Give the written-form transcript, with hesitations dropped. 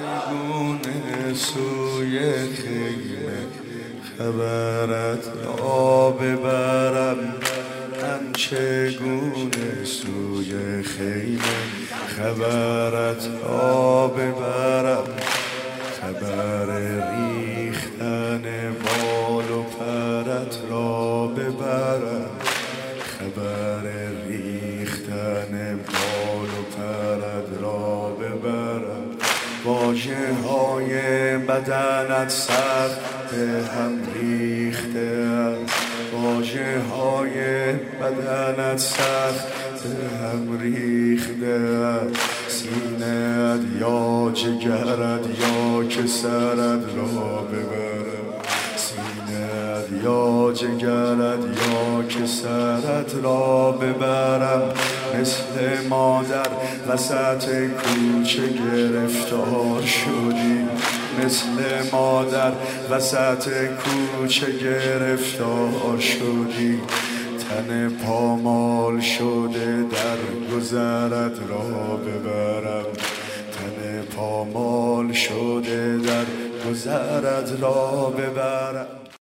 چگونه سوی خیمه خبرت را ببرم، من چگونه سوی خیمه خبرت را ببرم، خبر ریختن بال و پرت را ببرم، خبر ریختن بال و پرت را ببرم. واژه های بدنت سخت به هم ریخته است، واژه های بدنت سخت به هم ریخته است، سینه‌ات یا جگرت یا که سرت را ببرم، سینه‌ات یا جگرت یا که سرت را ببرم. مثل مادر وسط کوچه گرفتار شدی، مثل مادر وسط کوچه گرفتار شدی، تن پامال شده در گذرت را ببرم، تن پامال شده در گذرت را ببرم.